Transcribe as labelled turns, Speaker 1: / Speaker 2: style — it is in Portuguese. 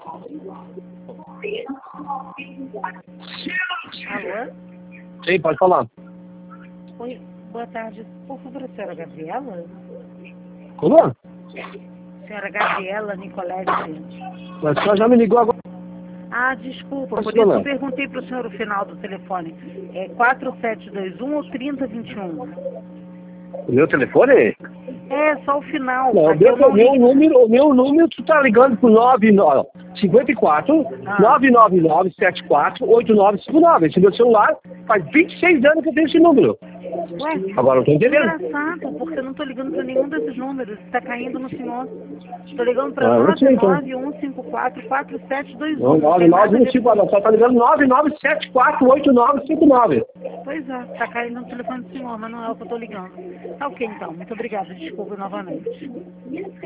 Speaker 1: Alô?
Speaker 2: Sim, pode falar.
Speaker 1: Oi, boa tarde. Por favor, a senhora Gabriela?
Speaker 2: Como?
Speaker 1: Senhora Gabriela Nicolete.
Speaker 2: Mas a senhora já me ligou agora.
Speaker 1: Ah, desculpa,
Speaker 2: Posso
Speaker 1: por isso
Speaker 2: falar?
Speaker 1: eu perguntei para o senhor o final do telefone. É 4721 ou 3021?
Speaker 2: O meu telefone?
Speaker 1: É, só o final,
Speaker 2: Não,
Speaker 1: para que eu não ligue.
Speaker 2: o meu número, tu tá ligando pro 54 999 74 8959. Esse meu celular faz 26 anos que eu tenho esse número.
Speaker 1: Ué,
Speaker 2: Agora não tô entendendo.
Speaker 1: engraçado, porque eu não estou ligando para nenhum desses números. Está caindo no senhor. Estou ligando para
Speaker 2: Ah, eu sei, então.
Speaker 1: 991544721.
Speaker 2: Não,
Speaker 1: Não tem nada a ver com...
Speaker 2: só tá ligando 99748959.
Speaker 1: Pois é, está caindo no telefone do senhor, mas não é o que eu estou ligando. Tá ok, então. Muito obrigada. Desculpa novamente.